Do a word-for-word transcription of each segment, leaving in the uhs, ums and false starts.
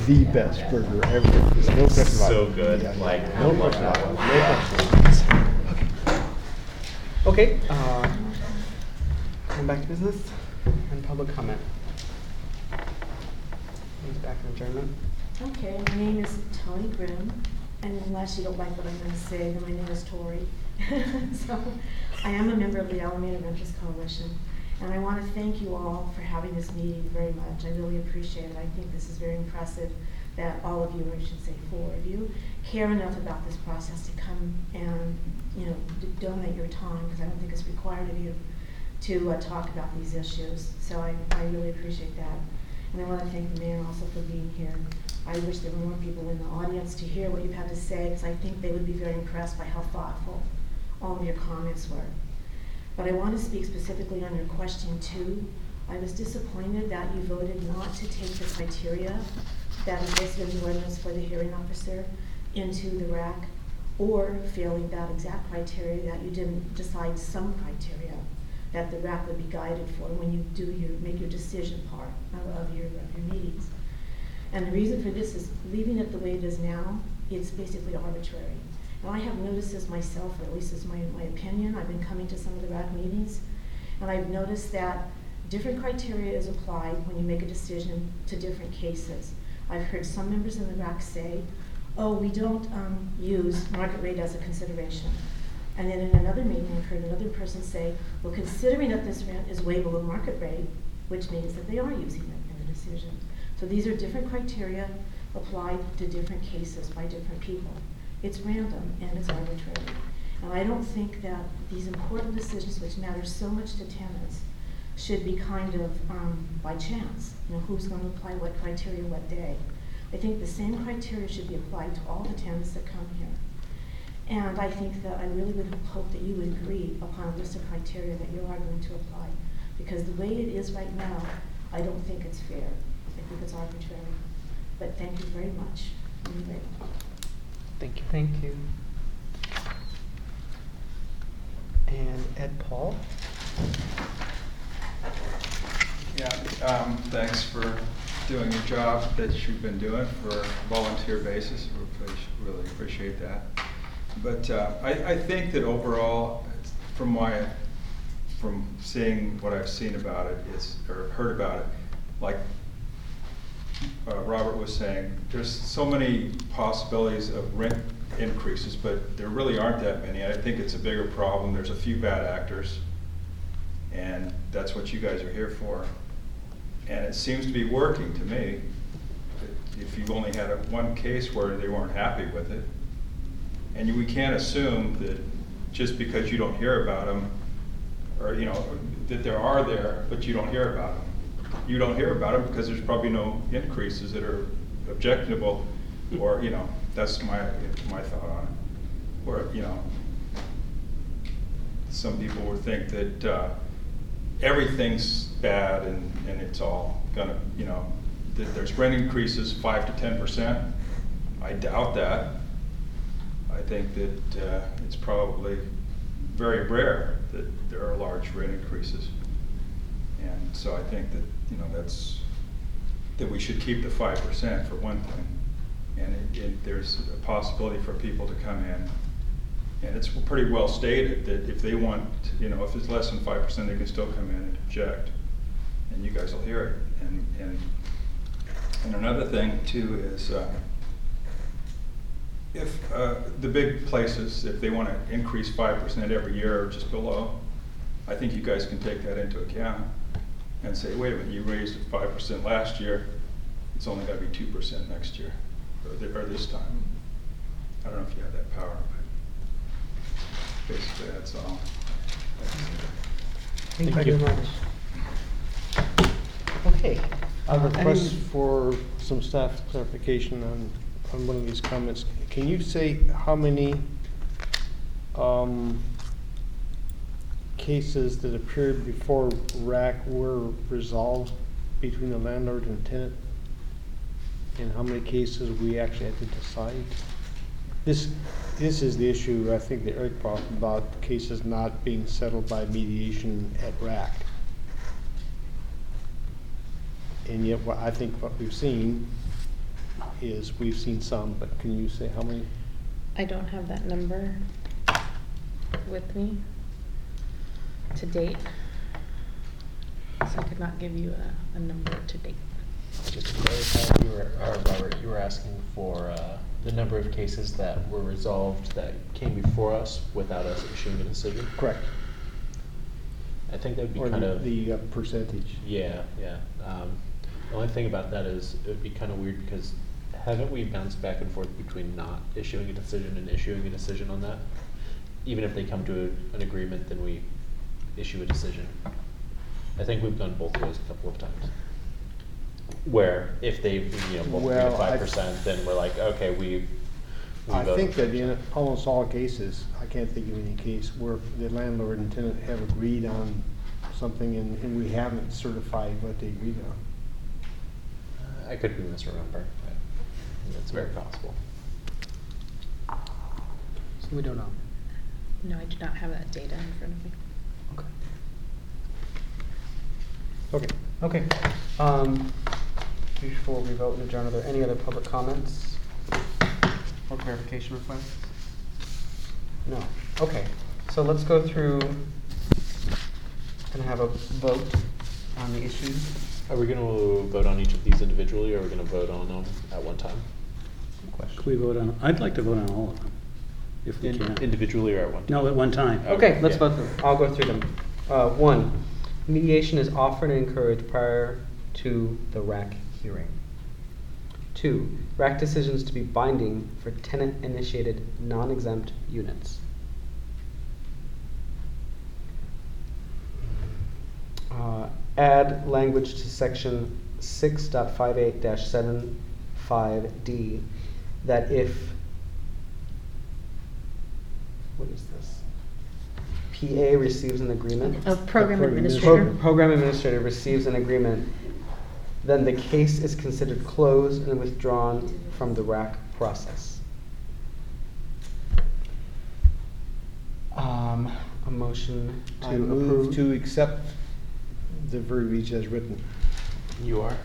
the best burger ever. There's no question about So it. good, Yeah, yeah. like, No I love question that about it. one. No question. Okay, uh, going back to business and public comment. He's back in adjournment. Okay, my name is Tony Grimm, and unless you don't like what I'm going to say, then my name is Tori. So, I am a member of the Alameda Renters Coalition, and I want to thank you all for having this meeting very much. I really appreciate it. I think this is very impressive that all of you, or I should say four of you, care enough about this process to come and, you know, d- donate your time, because I don't think it's required of you to uh, talk about these issues. So I, I really appreciate that. And I want to thank the mayor also for being here. I wish there were more people in the audience to hear what you've had to say, because I think they would be very impressed by how thoughtful all of your comments were. But I want to speak specifically on your question two. I was disappointed that you voted not to take the criteria that is listed in the ordinance for the hearing officer into the R A C, or failing that exact criteria, that you didn't decide some criteria that the R A C would be guided for when you do your, make your decision part of, of your, of your meetings. And the reason for this is, leaving it the way it is now, it's basically arbitrary. And I have noticed this myself, or at least it's my, my opinion. I've been coming to some of the R A C meetings, and I've noticed that different criteria is applied when you make a decision to different cases. I've heard some members in the R A C say, oh, we don't um, use market rate as a consideration. And then in another meeting, I've heard another person say, well, considering that this rent is way below market rate, which means that they are using it in the decision. So these are different criteria applied to different cases by different people. It's random and it's arbitrary. And I don't think that these important decisions, which matter so much to tenants, should be kind of um, by chance. You know, who's going to apply what criteria what day. I think the same criteria should be applied to all the tenants that come here. And I think that I really would hope that you would agree upon a list of criteria that you are going to apply. Because the way it is right now, I don't think it's fair. I think it's arbitrary. But thank you very much. Anyway. Thank you. Thank you. And Ed Paul? Yeah, um, thanks for doing your job that you've been doing for a volunteer basis. We really appreciate that. But uh, I, I think that overall, from my, from seeing what I've seen about it, is, or heard about it, like uh, Robert was saying, there's so many possibilities of rent increases, but there really aren't that many. I think it's a bigger problem. There's a few bad actors, and that's what you guys are here for. And it seems to be working to me. If you've only had a, one case where they weren't happy with it, and you, we can't assume that just because you don't hear about them, or you know, that there are there, but you don't hear about them. You don't hear about them because there's probably no increases that are objectionable, or you know, that's my my thought on it. Or you know, some people would think that uh, everything's bad and, and it's all gonna, you know, that there's rent increases five to ten percent. I doubt that. I think that uh, it's probably very rare that there are large rent increases. And so I think that, you know, that's, that we should keep the five percent for one thing. And it, it, there's a possibility for people to come in, and it's pretty well stated that if they want, you know, if it's less than five percent, they can still come in and object, and you guys will hear it. And and, and another thing too is uh, if uh, the big places, if they want to increase five percent every year or just below, I think you guys can take that into account and say, wait a minute, you raised it five percent last year, it's only got to be two percent next year, or, th or this time. I don't know if you have that power, but basically that's all. Thank, Thank you you. very much. Okay. I have a Uh, request any- for some staff clarification on, on one of these comments. Can you say how many um, cases that appeared before R A C were resolved between the landlord and tenant? And how many cases we actually had to decide? This, this is the issue I think that Eric brought about cases not being settled by mediation at R A C. And yet, what I think what we've seen is, we've seen some, but can you say how many? I don't have that number with me to date, so I could not give you a, a number to date. Just to clarify, you were, or Robert, you were asking for uh, the number of cases that were resolved that came before us without us issuing a decision? Correct. I think that would be Or kind the, of... the uh, percentage. Yeah, yeah. Um, the only thing about that is it would be kind of weird because haven't we bounced back and forth between not issuing a decision and issuing a decision on that? Even if they come to a, an agreement, then we issue a decision. I think we've done both ways a couple of times. Where if they, you know, both agree Well, to I- five percent, then we're like, okay, we. we I vote think that five in percent. almost all cases, I can't think of any case where the landlord and tenant have agreed on something and, and we haven't certified what they agreed on. Uh, I could be misremember. It's very possible. So we don't know. No, I do not have that data in front of me. Okay. Okay. Okay. Um, before we vote and adjourn, are there any other public comments or clarification requests? No. Okay. So let's go through and have a vote on the issues. Are we going to vote on each of these individually, or are we going to vote on them at one time? Good question. Can we vote on, I'd like to vote on all of them, if we In- can. individually or at one time? No, at one time. Okay, let's Yeah. vote them. I'll go through them. Uh, one, mediation is offered and encouraged prior to the R A C hearing. Two, R A C decisions to be binding for tenant-initiated non-exempt units. Uh, add language to section six point five eight dash seven five D that if, what is this? P A receives an agreement. A program program administrator. Pro- Program administrator receives an agreement, then the case is considered closed and withdrawn from the R A C process. Um, a motion to I move approve. to accept the verbiage as written. You are?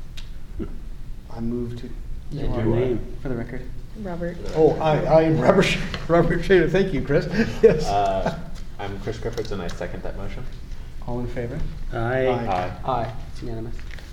I move to. You Your are, name. for the record. Robert. Oh, I, I am Robert, Sch- Robert Schrader, thank you, Chris. Yes. Uh, I'm Chris Griffiths, and I second that motion. All in favor? Aye. Aye. Aye, it's unanimous.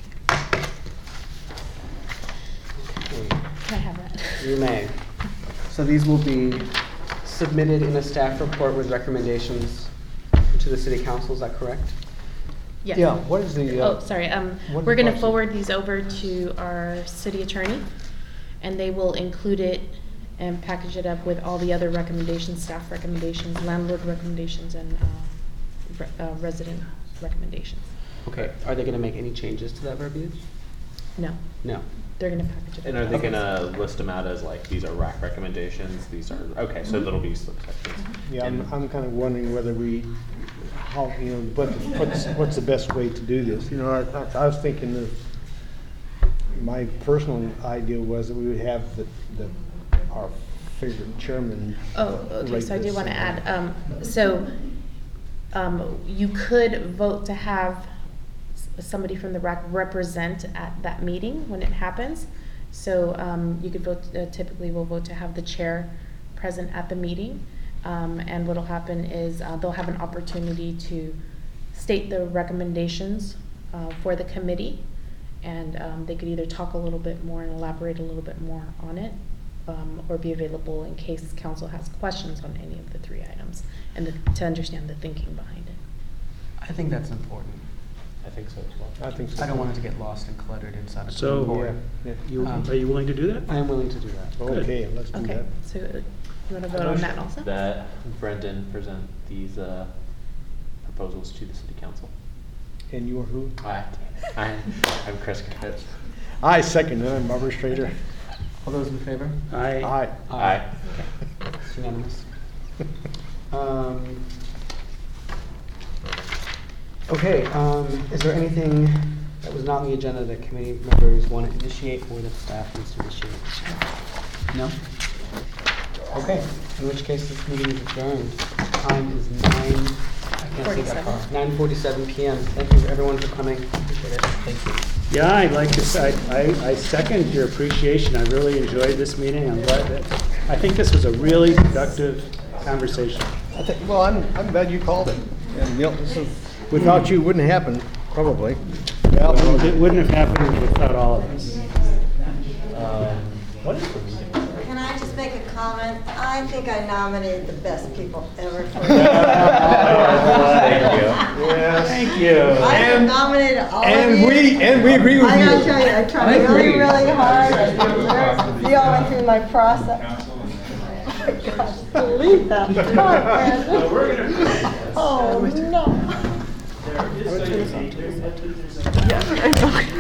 Okay. Can I have that? You may. So these will be submitted in a staff report with recommendations to the city council, is that correct? Yes. Yeah, what is the, uh, Oh, sorry, um, what is we're the gonna process? forward these over to our city attorney, and they will include it and package it up with all the other recommendations, staff recommendations, landlord recommendations, and, uh, re- uh, resident recommendations. Okay, are they gonna make any changes to that verbiage? No, No. they're gonna package it. And are up. they gonna list them out as like, these are R A C recommendations, these are, okay, so there'll be subsections. yeah, I'm, And- I'm kind of wondering whether we, how, you know, what, what's, what's the best way to do this? You know, I, I was thinking of, my personal idea was that we would have the, the, our favorite chairman. Oh, uh, okay, write so I this did wanna and- add, um, so, um, you could vote to have s- somebody from the R A C represent at that meeting when it happens. So, um, you could vote, uh, typically we'll vote to have the chair present at the meeting. Um, and what'll happen is, uh, they'll have an opportunity to state the recommendations, uh, for the committee. And, um, they could either talk a little bit more and elaborate a little bit more on it, um, or be available in case council has questions on any of the three items, and the, to understand the thinking behind it. I think that's important. I think so as well. I think so. I don't want it to get lost and cluttered inside of the So- board. Yeah, You, Um, are you willing to do that? I am willing to do that. yeah. Okay, let's do Okay, that. so uh, you wanna vote on that also? That Brendan present these uh, proposals to the city council. And you are who? Aye. Aye. I'm Chris Griffiths. I second it, I'm Robert Schrader. All those in favor? Aye. Aye. Aye. It's unanimous. Um, okay, um, is there anything that was not on the agenda that committee members want to initiate or that staff needs to initiate? No? Okay, in which case this meeting is adjourned. Time is nine Can't see that far. forty-seven. nine forty-seven P M. Thank you everyone for coming. Appreciate it. Thank you. Yeah, I'd like to say, I, I second your appreciation. I really enjoyed this meeting. I'm glad that, I think this was a really productive conversation. I think, well, I'm, I'm glad you called it. And, you know, this is, without you, it wouldn't happen, probably. Well, it wouldn't have happened without all of us. Um, what is the meeting? Can I just make a comment? I think I nominated the best people ever for Thank you. Yes. Thank you. I have And- nominated all of you. And we, and we agree with you. I gotta tell you, I I tried really, agree. really hard. I really went through my process. Council and- Gosh, delete that. Oh, no.